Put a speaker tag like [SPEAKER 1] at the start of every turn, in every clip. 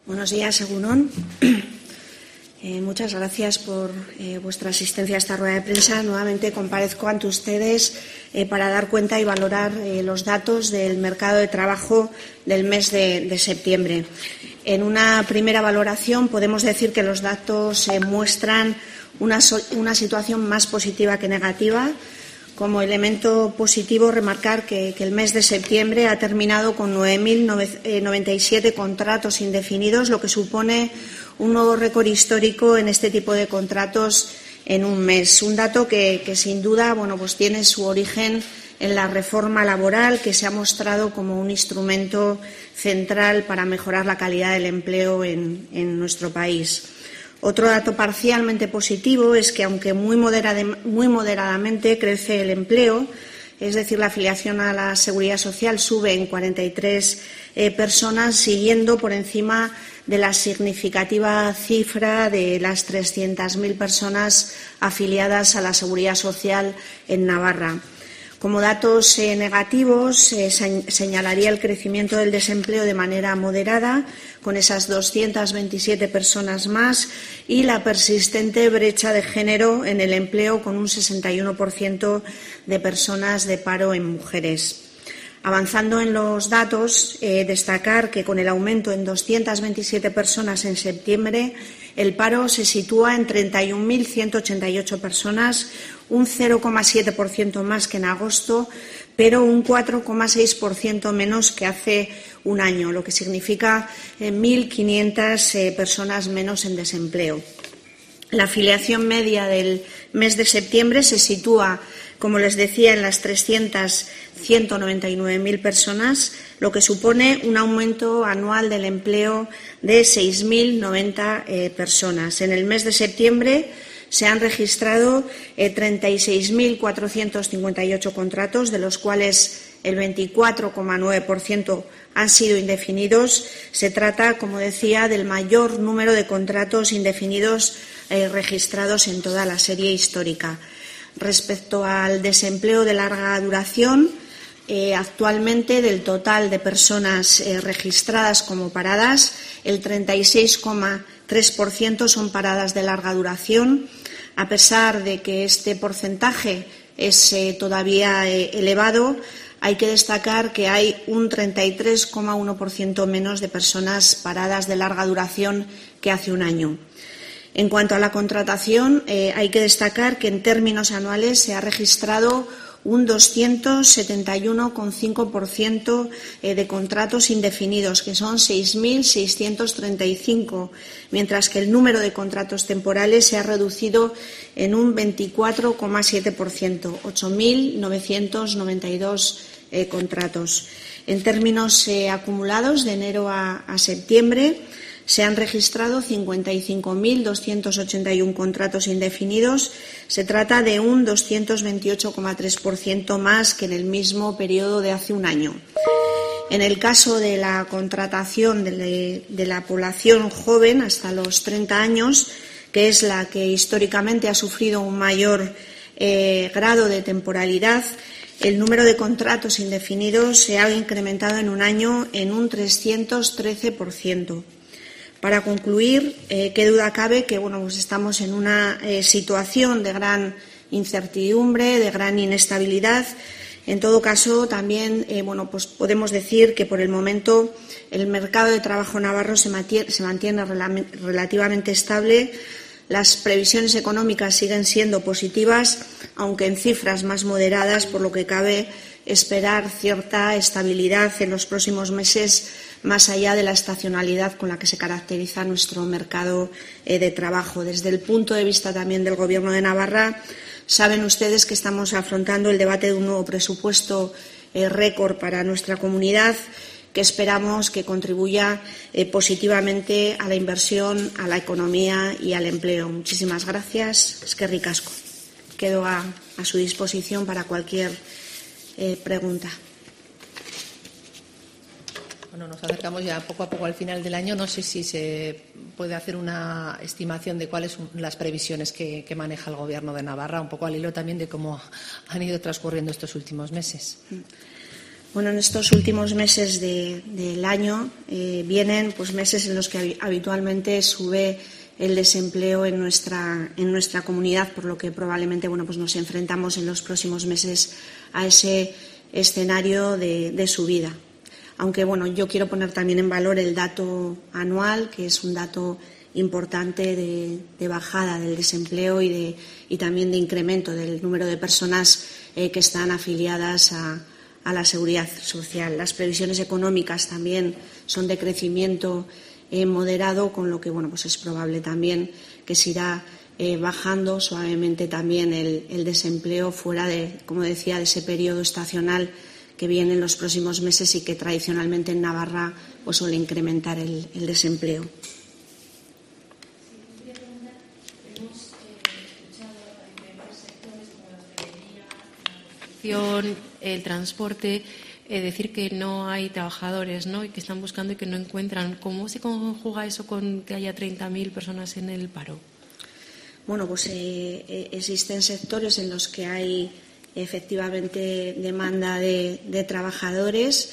[SPEAKER 1] Buenos días, Egunon. Muchas gracias por vuestra asistencia a esta rueda de prensa. Nuevamente comparezco ante ustedes para dar cuenta y valorar los datos del mercado de trabajo del mes de septiembre. En una primera valoración podemos decir que los datos muestran una situación más positiva que negativa. Como elemento positivo, remarcar que el mes de septiembre ha terminado con 9.097 contratos indefinidos, lo que supone un nuevo récord histórico en este tipo de contratos en un mes. Un dato que sin duda pues tiene su origen en la reforma laboral, que se ha mostrado como un instrumento central para mejorar la calidad del empleo en nuestro país. Otro dato parcialmente positivo es que, aunque muy moderadamente crece el empleo, es decir, la afiliación a la Seguridad Social sube en 43 personas, siguiendo por encima de la significativa cifra de las 300.000 personas afiliadas a la Seguridad Social en Navarra. Como datos negativos, señalaría el crecimiento del desempleo de manera moderada, con esas 227 personas más, y la persistente brecha de género en el empleo, con un 61% de personas de paro en mujeres. Avanzando en los datos, destacar que con el aumento en 227 personas en septiembre, el paro se sitúa en 31.188 personas, un 0,7% más que en agosto, pero un 4,6% menos que hace un año, lo que significa 1.500 personas menos en desempleo. La afiliación media del mes de septiembre se sitúa, como les decía, en las 199.000 personas, lo que supone un aumento anual del empleo de 6.090 personas. En el mes de septiembre se han registrado 36.458 contratos, de los cuales el 24,9% han sido indefinidos. Se trata, como decía, del mayor número de contratos indefinidos registrados en toda la serie histórica. Respecto al desempleo de larga duración, actualmente del total de personas registradas como paradas, el 36,3% son paradas de larga duración. A pesar de que este porcentaje es todavía elevado, hay que destacar que hay un 33,1% menos de personas paradas de larga duración que hace un año. En cuanto a la contratación, hay que destacar que en términos anuales se ha registrado un 271,5% de contratos indefinidos, que son 6.635, mientras que el número de contratos temporales se ha reducido en un 24,7%, 8.992 contratos. En términos acumulados, de enero a septiembre, se han registrado 55.281 contratos indefinidos. Se trata de un 228,3% más que en el mismo periodo de hace un año. En el caso de la contratación de la población joven hasta los 30 años, que es la que históricamente ha sufrido un mayor grado de temporalidad, el número de contratos indefinidos se ha incrementado en un año en un 313%. Para concluir, qué duda cabe que pues estamos en una situación de gran incertidumbre, de gran inestabilidad. En todo caso, también pues podemos decir que por el momento el mercado de trabajo navarro se mantiene relativamente estable. Las previsiones económicas siguen siendo positivas, aunque en cifras más moderadas, por lo que cabe esperar cierta estabilidad en los próximos meses, más allá de la estacionalidad con la que se caracteriza nuestro mercado de trabajo. Desde el punto de vista también del Gobierno de Navarra, saben ustedes que estamos afrontando el debate de un nuevo presupuesto récord para nuestra comunidad, que esperamos que contribuya positivamente a la inversión, a la economía y al empleo. Muchísimas gracias. Eskerrik asko. Quedo a su disposición para cualquier pregunta.
[SPEAKER 2] Bueno, nos acercamos ya poco a poco al final del año. No sé si se puede hacer una estimación de cuáles son las previsiones que maneja el Gobierno de Navarra, un poco al hilo también de cómo han ido transcurriendo estos últimos meses.
[SPEAKER 1] Bueno, en estos últimos meses del año vienen pues meses en los que habitualmente sube el desempleo en nuestra comunidad, por lo que probablemente pues nos enfrentamos en los próximos meses a ese escenario de subida. Aunque yo quiero poner también en valor el dato anual, que es un dato importante de bajada del desempleo y también de incremento del número de personas que están afiliadas a la seguridad social. Las previsiones económicas también son de crecimiento moderado, con lo que pues es probable también que se irá bajando suavemente también el desempleo fuera como decía, de ese periodo estacional que viene en los próximos meses y que tradicionalmente en Navarra pues suele incrementar el desempleo.
[SPEAKER 3] El transporte, decir que no hay trabajadores, ¿no? Y que están buscando y que no encuentran. ¿Cómo se conjuga eso con que haya 30.000 personas en el paro?
[SPEAKER 1] Bueno, pues existen sectores en los que hay efectivamente demanda de trabajadores.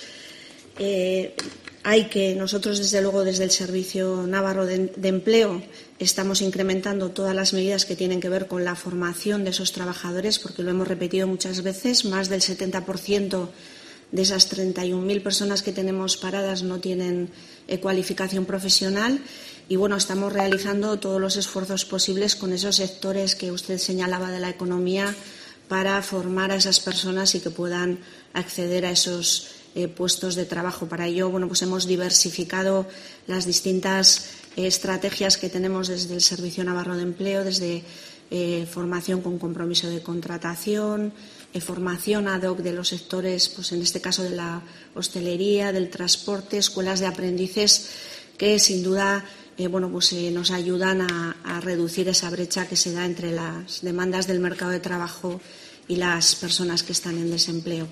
[SPEAKER 1] Hay que nosotros, desde luego, desde el Servicio Navarro de Empleo, estamos incrementando todas las medidas que tienen que ver con la formación de esos trabajadores, porque lo hemos repetido muchas veces, más del 70% de esas 31.000 personas que tenemos paradas no tienen cualificación profesional y estamos realizando todos los esfuerzos posibles con esos sectores que usted señalaba de la economía para formar a esas personas y que puedan acceder a esos puestos de trabajo. Para ello, pues hemos diversificado las distintas estrategias que tenemos desde el Servicio Navarro de Empleo, desde formación con compromiso de contratación, formación ad hoc de los sectores, pues en este caso de la hostelería, del transporte, escuelas de aprendices que sin duda nos ayudan a reducir esa brecha que se da entre las demandas del mercado de trabajo y las personas que están en desempleo.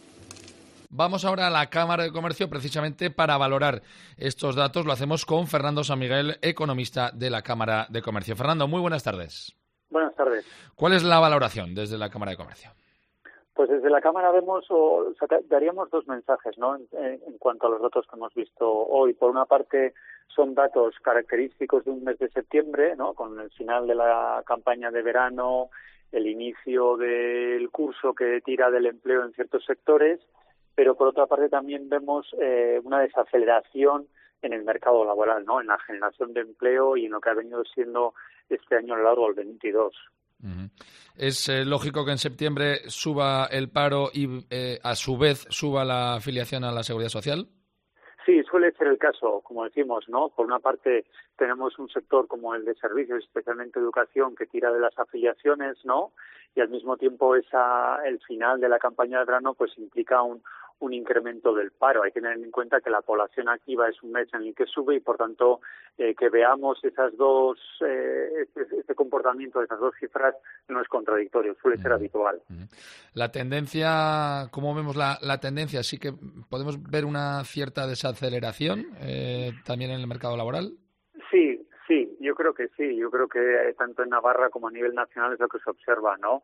[SPEAKER 4] Vamos ahora a la Cámara de Comercio precisamente para valorar estos datos. Lo hacemos con Fernando San Miguel, economista de la Cámara de Comercio. Fernando, muy buenas tardes.
[SPEAKER 5] Buenas tardes.
[SPEAKER 4] ¿Cuál es la valoración desde la Cámara de Comercio?
[SPEAKER 5] Pues desde la Cámara daríamos dos mensajes, ¿no? En cuanto a los datos que hemos visto hoy. Por una parte, son datos característicos de un mes de septiembre, ¿no? Con el final de la campaña de verano, el inicio del curso que tira del empleo en ciertos sectores, pero por otra parte también vemos una desaceleración en el mercado laboral, ¿no? En la generación de empleo y en lo que ha venido siendo este año a lo largo del 22.
[SPEAKER 4] Uh-huh. ¿Es lógico que en septiembre suba el paro y a su vez suba la afiliación a la Seguridad Social?
[SPEAKER 5] Sí, suele ser el caso, como decimos, ¿no? Por una parte tenemos un sector como el de servicios, especialmente educación, que tira de las afiliaciones, ¿no? Y al mismo tiempo el final de la campaña de verano pues implica un incremento del paro. Hay que tener en cuenta que la población activa es un mes en el que sube y, por tanto, que veamos esas dos, este comportamiento de esas dos cifras no es contradictorio, suele ser habitual.
[SPEAKER 4] La tendencia, ¿cómo vemos la tendencia? ¿Sí que podemos ver una cierta desaceleración también en el mercado laboral?
[SPEAKER 5] Sí, yo creo que sí. Yo creo que tanto en Navarra como a nivel nacional es lo que se observa, ¿no?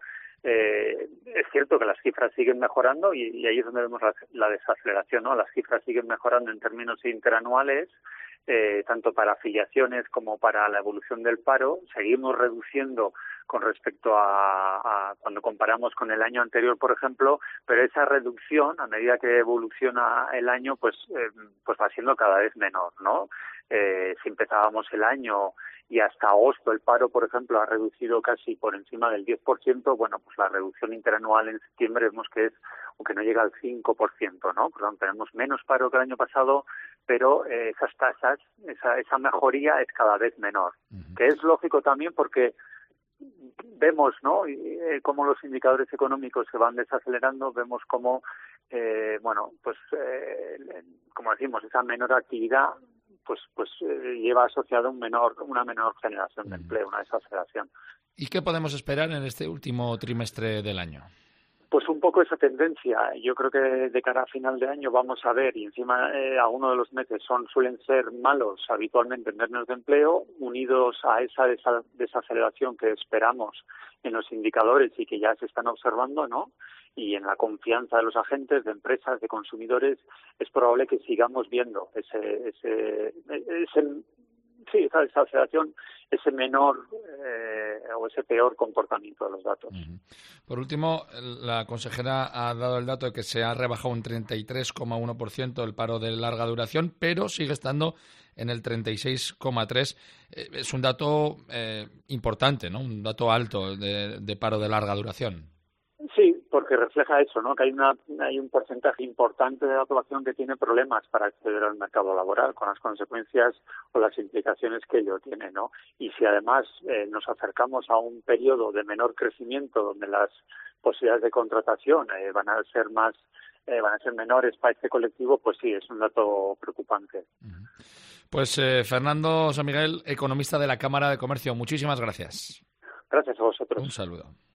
[SPEAKER 5] Es cierto que las cifras siguen mejorando y ahí es donde vemos la desaceleración, ¿no? Las cifras siguen mejorando en términos interanuales, tanto para afiliaciones como para la evolución del paro. Seguimos reduciendo con respecto a cuando comparamos con el año anterior, por ejemplo, pero esa reducción, a medida que evoluciona el año, pues va siendo cada vez menor, ¿no? Si empezábamos el año y hasta agosto el paro, por ejemplo, ha reducido casi por encima del 10%, bueno, pues la reducción interanual en septiembre vemos que es, aunque no llega al 5%, ¿no? Por lo tanto, tenemos menos paro que el año pasado, pero esas tasas, esa mejoría es cada vez menor, que es lógico también porque vemos, ¿no? Cómo los indicadores económicos se van desacelerando, vemos cómo, como decimos, esa menor actividad pues lleva asociado una menor generación de empleo, una desaceleración.
[SPEAKER 4] ¿Y qué podemos esperar en este último trimestre del año?
[SPEAKER 5] Pues un poco esa tendencia. Yo creo que de cara a final de año vamos a ver, y encima algunos de los meses suelen ser malos habitualmente en términos de empleo, unidos a esa desaceleración que esperamos en los indicadores y que ya se están observando, ¿no? y en la confianza de los agentes, de empresas, de consumidores, es probable que sigamos viendo esa desaceleración, ese menor o ese peor comportamiento de los datos.
[SPEAKER 4] Por último, la consejera ha dado el dato de que se ha rebajado un 33,1% el paro de larga duración, pero sigue estando en el 36,3%. Es un dato importante, ¿no? Un dato alto de paro de larga duración.
[SPEAKER 5] Sí, porque refleja eso, ¿no? Que hay un porcentaje importante de la población que tiene problemas para acceder al mercado laboral, con las consecuencias o las implicaciones que ello tiene, ¿no? Y si además nos acercamos a un periodo de menor crecimiento, donde las posibilidades de contratación van a ser menores para este colectivo, pues sí, es un dato preocupante.
[SPEAKER 4] Pues Fernando San Miguel, economista de la Cámara de Comercio, muchísimas gracias.
[SPEAKER 5] Gracias a vosotros.
[SPEAKER 4] Un saludo.